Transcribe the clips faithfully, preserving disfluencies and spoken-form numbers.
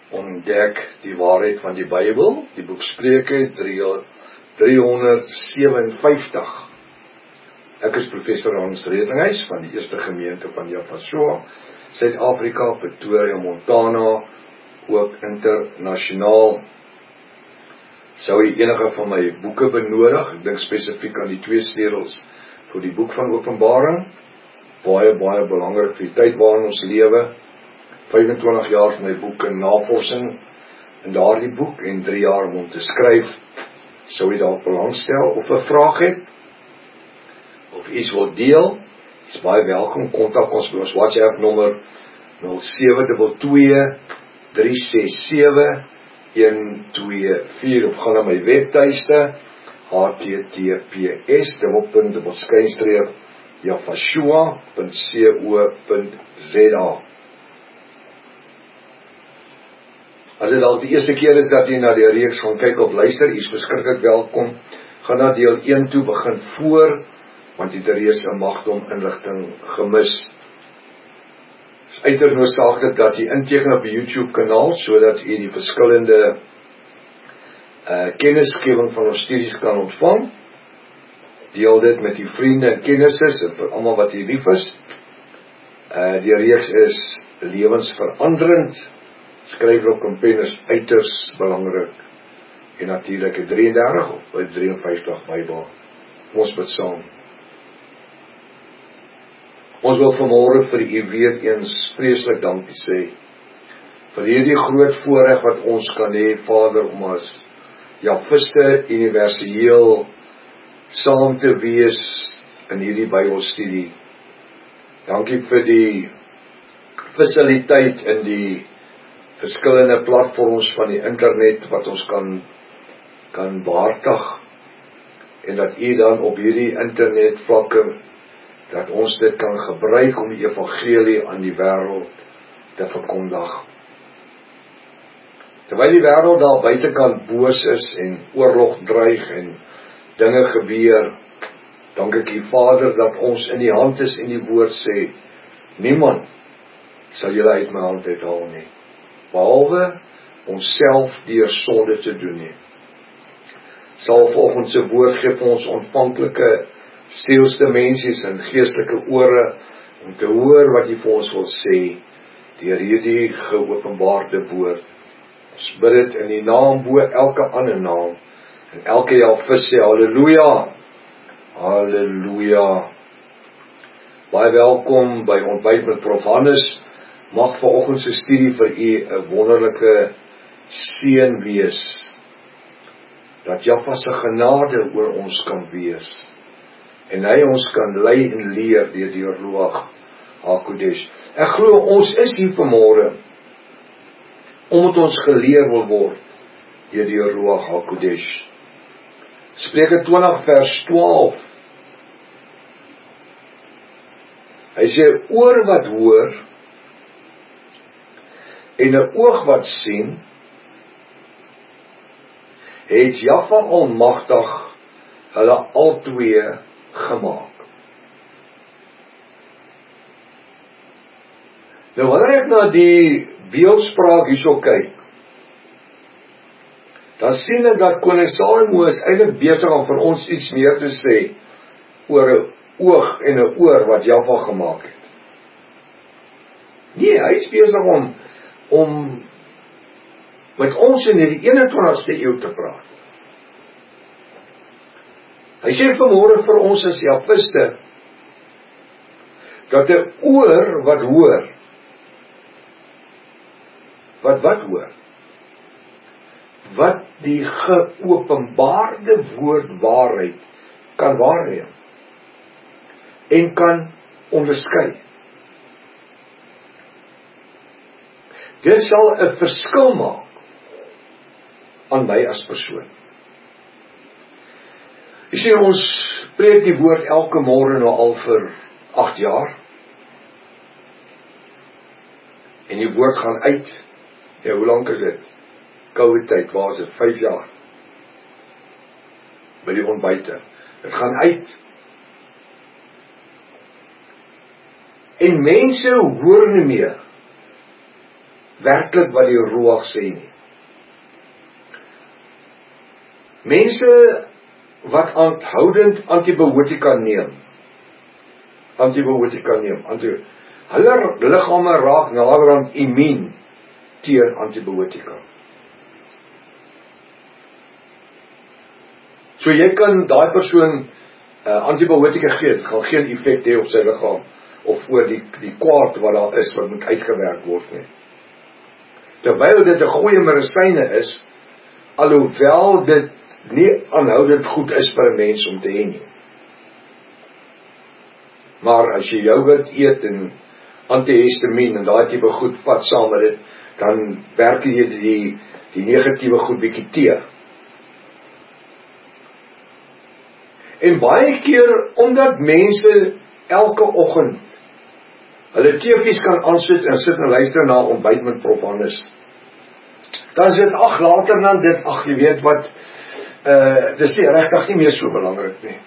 ontdek die waarheid van die Bybel, die boek Spreuke driehonderdsewenvyftig. Ek is professor Hans Redinghuis van die Eerste Gemeente van Javashoa, Suid-Afrika, Pretoria, Montana, ook internasionaal. Sou jy enige van my boeke benodig, ek dink spesifiek aan die twee sleutels vir die boek van Openbaring, baie, baie belangrik vir die tyd waarin ons lewe, vyfentwintig jaar van my boek in navorsing in daardie boek, en drie jaar om hom te skryf. Sou jy dalk belangstel of 'n vraag het, of iets wil deel, is baie welkom, kontak ons by ons WhatsApp nommer nul sewe twee twee drie ses sewe een twee vier, of gaan na my webtuiste h t t p s dubbelpunt dubbelskynstreep javashoa punt co punt z a. As dit al die eerste keer is dat jy na die reeks gaan kyk of luister, jy is beskiklik welkom. Gaan na deel een toe, begin voor, want jy het reeds 'n magdom inligting gemis. Het is uiters noodsaaklik dat jy inteken op die YouTube kanaal, sodat jy die verskillende uh, kennisgewing van ons studies kan ontvang. Deel dit met die vriende en kennisses, en vir almal wat jy lief is. Uh, die reeks is lewensveranderend. Skryfblok en pen is uiters belangrik. En natuurlik die drieëndertig of drieënvyftig Bybel. Ons bid saam. Ons wil vanmôre vir u weer eens vreeslik dankie sê vir hierdie groot voorreg wat ons kan hê, Vader, om as Javiste universeel saam te wees in hierdie Bybelstudie. Dankie vir die fasiliteit in die verskillende platforms van die internet wat ons kan kan behartig, en dat u dan op hierdie internetvlakke dat ons dit kan gebruik om die evangelie aan die wêreld te verkondig. Terwyl die wêreld daar buitekant boos is en oorlog dreig en dinge gebeur, dank ek u Vader dat ons in die hand is en die woord sê, niemand sal julle uit my hand uithaal nie, behalwe onsself deur sonde te doen nie. Sal volgens se woord gee vir ons ontvanklike sielsdimensies en geestelike ore om te hoor wat hy vir ons wil sê deur hierdie geopenbaarde woord. Ons bid dit in die naam bo elke ander naam, en elke Javiste sê halleluja, halleluja. Baie welkom by Ontbyt met Prof Hannes. Mag vanoggend se studie vir u 'n wonderlike seën wees, dat Jahwe se genade oor ons kan wees, en hy ons kan lei en leer deur die Ruach HaKodesh. Ek glo ons is hier vanmôre omdat ons geleer wil word deur die Ruach HaKodesh. Spreuke twintig vers twaalf. Hy sê, oor wat hoor en 'n oog wat sien, het Jahwe Almagtig hulle altwee gemaak. Nou wanneer ek na die beeldspraak hierso kyk, dan sien ek dat koning Salomo is eintlik besig om vir ons iets meer te sê oor 'n oog en 'n oor wat Jahwe gemaak het. Nee, hy is besig om om met ons in die eenentwintigste eeu te praat. Hy sê vanmôre vir ons as Javiste, dat 'n oor wat hoor, wat wat hoor, wat die geopenbaarde woord waarheid kan waarneem, en kan onderskei. Dit sal 'n verskil maak aan my as persoon. Jy sien, ons preek die woord elke môre nou al vir agt jaar. En die woord gaan uit. Ja, hoe lank is dit? Covid tyd, waar is dit? vyf jaar. By die ontbyte. Dit gaan uit. En mense hoor nie meer werklik wat die Ruach sê nie. Mense wat aanhoudend antibiotika neem, antibiotika neem, anti, hulle liggame raak naderhand immuun teen antibiotika. So jy kan daai persoon uh, antibiotika gee, dit gaan geen effek hê op sy liggaam, of oor die, die kwaad wat daar is, wat moet uitgewerk word nie. Terwyl dit 'n goeie medisyne is, alhoewel dit nie aanhoudend goed is vir 'n mens om te hê nie. Maar as jy yoghurt eet en antihistamien en daai tipe goed vat saam met dit, dan werk jy die, die negatiewe goed bietjie teë. En baie keer, omdat mense elke oggend hulle T V's kan aansit en sit en luister na ontbyt met Prof Hannes, dan sit ag later dan dit, ag jy weet wat, uh, dis nie regtig nie meer so belangrik nie.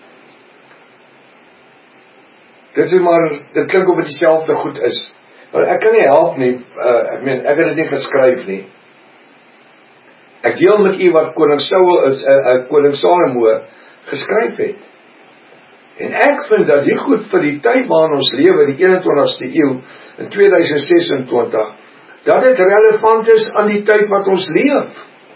Dit is maar, dit klink of dit dieselfde goed is. Maar ek kan nie help nie, uh, ek meen, ek het dit nie geskryf nie. Ek deel met u wat koning Saul is, uh, uh, koning Salomo geskryf het. En ek vind dat die goed vir die tyd waarin ons lewe, die eenentwintigste eeu, in tweeduisend sesentwintig, dat dit relevant is aan die tyd wat ons leef.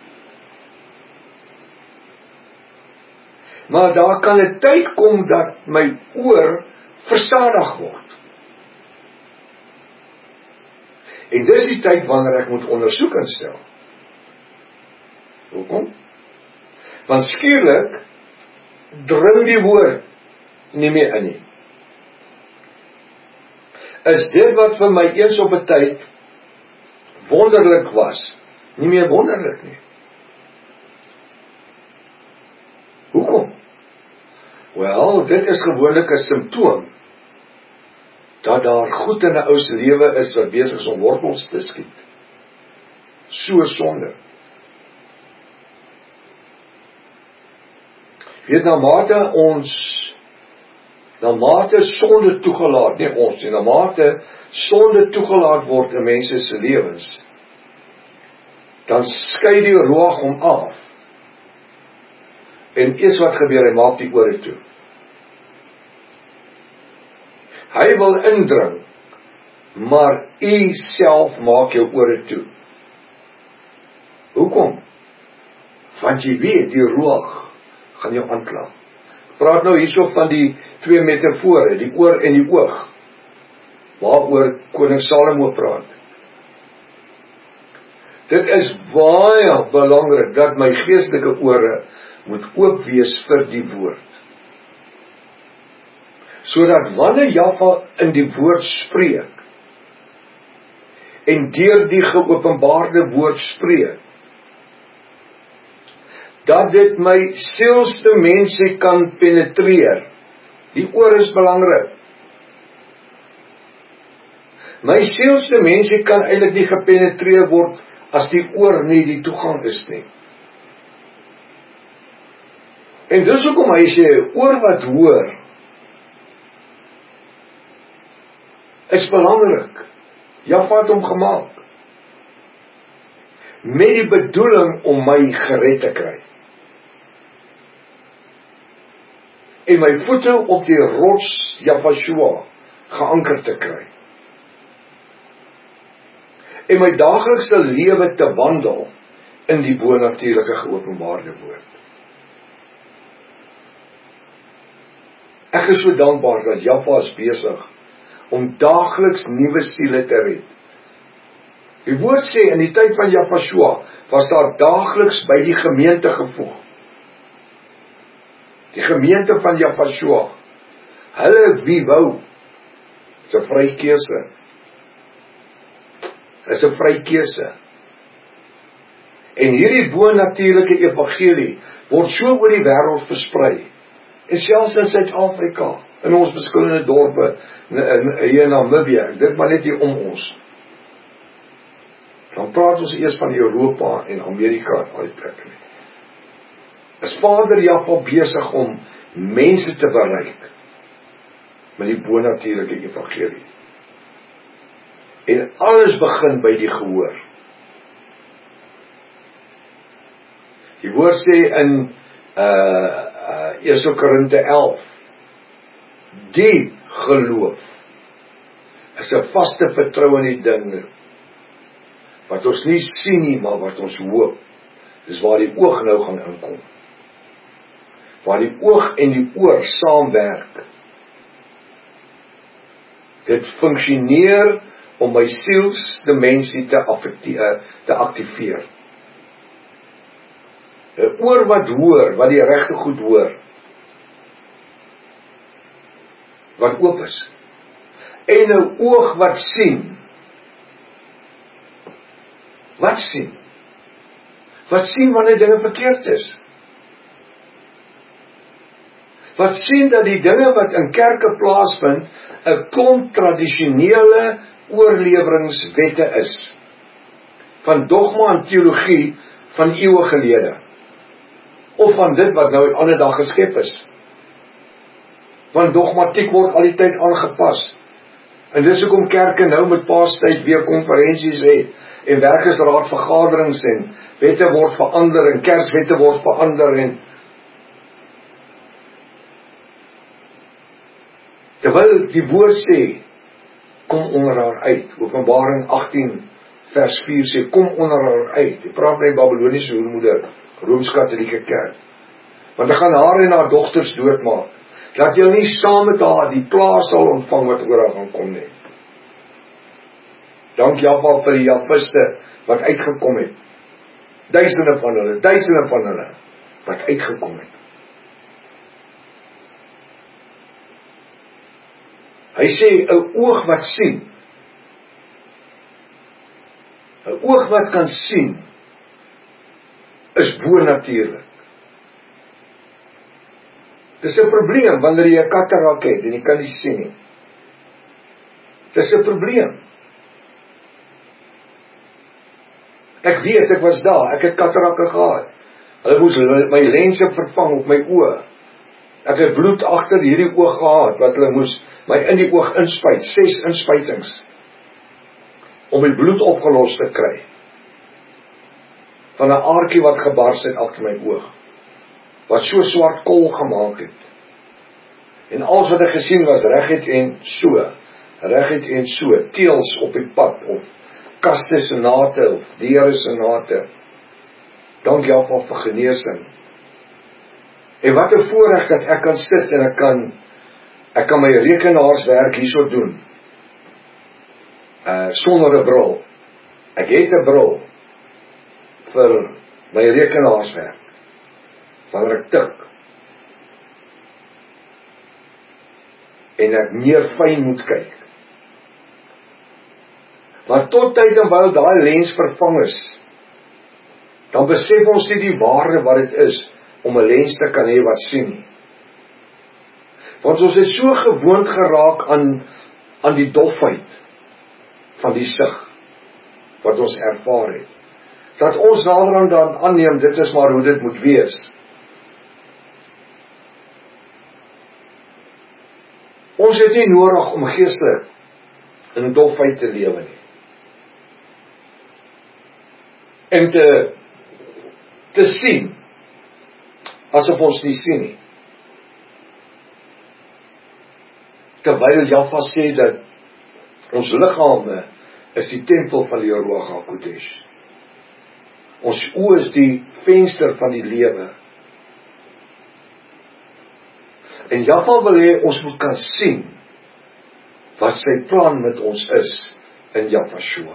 Maar daar kan 'n tyd kom dat my oor verstadig word. En dis die tyd wanneer ek moet ondersoek instel. Hoekom? Want skielik dring die woord nie meer in nie. Is dit wat vir my eens op 'n tyd wonderlik was, nie meer wonderlik nie. Hoekom? Wel, dit is gewoonlik 'n simptoom dat daar goed in 'n ou se lewe is wat besig is om wortels te skiet. So sonde. Weet, na mate ons, na mate sonde toegelaat, nie ons nie, na mate sonde toegelaat word in mense se lewens, dan skei die Ruach hom af. En eers wat gebeur, hy maak die ore toe. Hy wil indring, maar u self maak jou ore toe. Hoekom? Want jy weet, die Ruach gaan jou aankla. Praat nou hierso van die twee metafore, die oor en die oog, waaroor koning Salomo praat. Dit is baie belangrik dat my geestelike ore moet oop wees vir die woord. Sodat wanneer Jahwe in die woord spreek, en deur die geopenbaarde woord spreek, dat dit my sielste mense kan penetreer. Die oor is belangrik. My sielste mense kan eintlik nie gepenetreer word as die oor nie die toegang is nie. En dis hoekom hy sê, oor wat hoor, is belangrik. Jahwe het hom gemaak, met die bedoeling om my gered te kry. En my voete op die rots Jahwe geanker te kry. En my daaglikse lewe te wandel in die bonatuurlike geopenbaarde woord. Ek is so dankbaar dat Jahwe is besig om daagliks nuwe siele te red. Die woord sê, in die tyd van Jahwe was daar daagliks by die gemeente gevoeg. Die gemeente van Jahwe, hulle wie wou, is 'n vrykeuse. Is 'n vrykeuse. En hierdie bonatuurlike evangelie word so oor die wêreld versprei. En selfs in Suid-Afrika, in ons verskillende dorpe, hier in Namibië, dit maar net hier om ons. Dan praat ons eers van Europa en Amerika en al die plekke. Is Vader Jahwe besig om mense te bereik met die bonatuurlike evangelie. En alles begin by die gehoor. Die woord sê in uh, uh, Eerste Korinte elf, die geloof is 'n vaste vertroue in die ding wat ons nie sien nie, maar wat ons hoop. Dis waar die oog nou gaan inkom. Waar die oog en die oor saamwerk. Dit funksioneer om my sielsdimensie te, te aktiveer. 'n Oor wat hoor, wat die regte goed hoor, wat oop is. En 'n oog wat sien. Wat sien? Wat sien wanneer dinge verkeerd is? Wat sien dat die dinge wat in kerke plaasvind 'n klomp tradisionele oorleweringswette is. Van dogma en teologie van eeue gelede. Of van dit wat nou in ander dag geskep is. Want dogmatiek word al die tyd aangepas. En dis hoekom kerke nou met Paastyd weer konferensies het, en werkersraad vergaderings en wette word verander, en kerswette word verander, en terwyl die woord sê, kom onder haar uit. Openbaring agttien vers vier sê, kom onder haar uit. Die praat met die Babyloniese hoermoeder, Rooms-Katholieke kerk. Want hy gaan haar en haar dogters doodmaak. Dat jy nie saam met haar die plaas sal ontvang wat oor haar gaan kom nie. Dank Jahwe vir die Jahwiste wat uitgekom het. Duisende van hulle, duisende van hulle wat uitgekom het. Hy sê, 'n oog wat sien. 'n Oog wat kan sien is bo-natuurlik. Dis 'n probleem wanneer jy 'n katarak het en jy kan nie sien nie. Dis 'n probleem. Ek weet, ek was daar, ek het katarakke gehad. Hulle moes my lense vervang op my oë. Ek het bloed agter hierdie oog gehad, wat hulle moes my in die oog inspuit, ses inspuitings, om die bloed opgelos te kry. Van 'n aartjie wat gebars het agter my oog, wat so swart kol gemaak het. En alles wat ek gesien was, reguit en so, reguit en so, teels op die pad, of kaste se nate, of diere se nate. Dank Jahwe vir genesing. En wat 'n voorreg dat ek kan sit en ek kan ek kan my rekenaarswerk hierso doen. Uh, sonder 'n bril. Ek het 'n bril vir my rekenaarswerk. Wanneer ek tik. En ek meer fyn moet kyk. Maar tot tyd en wyl daai lens vervang is, dan besef ons nie die waarde wat dit is om 'n lens te kan hê wat sien nie. Want ons het so gewoond geraak aan, aan die dofheid van die sig, wat ons ervaar het, dat ons naderhand dan aanneem, dit is maar hoe dit moet wees. Ons het nie nodig om geestelik in dofheid te lewe nie. En te, te sien, asof ons nie sien nie. Terwyl Jahwe sê dat ons liggame is die tempel van die Ruach HaKodesh. Ons oë is die venster van die lewe. En Jahwe wil hê ons moet kan sien wat sy plan met ons is in Jahweshua.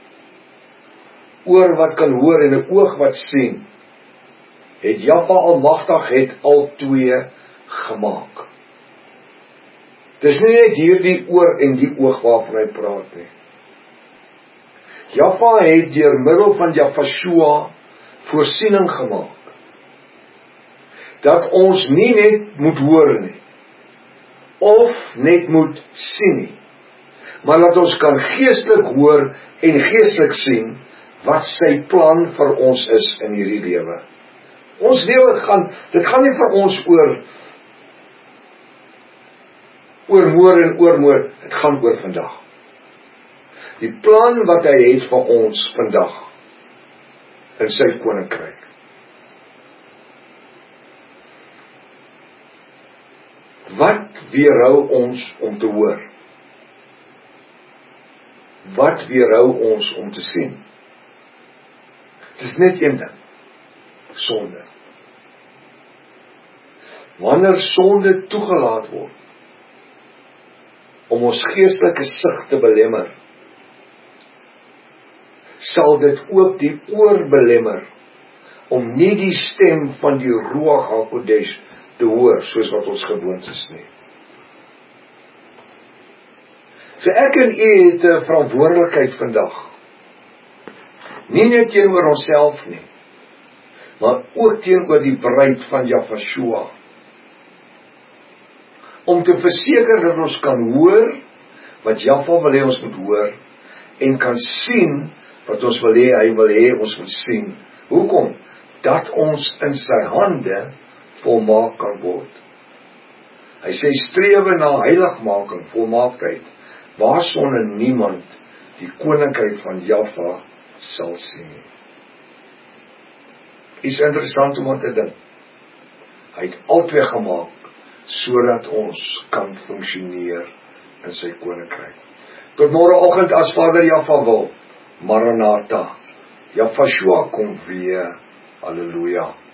Oor wat kan hoor en 'n oog wat sien, het Jahwe Almagtig het al twee gemaak. Dis nie net hierdie oor en die oog waarvan hy praat nie. Jahwe het deur middel van Jahweshua voorsiening gemaak. Dat ons nie net moet hoor nie, of net moet sien nie, maar dat ons kan geestelik hoor en geestelik sien wat sy plan vir ons is in hierdie lewe. Ons lewe gaan, dit gaan nie vir ons oor oor môre en oor môre, dit gaan oor vandag. Die plan wat hy het vir ons vandag in sy koninkryk. Wat weerhou ons om te hoor? Wat weerhou ons om te sien? Het is net een ding, sonde. Wanneer sonde toegelaat word, om ons geestelike sig te belemmer, sal dit ook die oor belemmer, om nie die stem van die Ruach HaKodesh te hoor, soos wat ons gewoond is nie. So ek en u het 'n verantwoordelikheid vandag, nie net teenoor onsself nie, maar ook teenoor die bruid van Jahweh, om te verseker dat ons kan hoor wat Jahwe wil hê ons moet hoor, en kan sien wat ons wil hê, hy wil hê ons moet sien. Hoekom? Dat ons in sy hande volmaak kan word. Hy sê strewe na heiligmaking, volmaaktheid, waarsonder niemand die koninkryk van Jahwe sal sien. Is interessant om aan te dink. Hy het altyd gemaak sodat ons kan funksioneer in sy koninkryk. Tot môreoggend as Vader Jahwe wil, Maranatha, Jahwe kom weer, halleluja.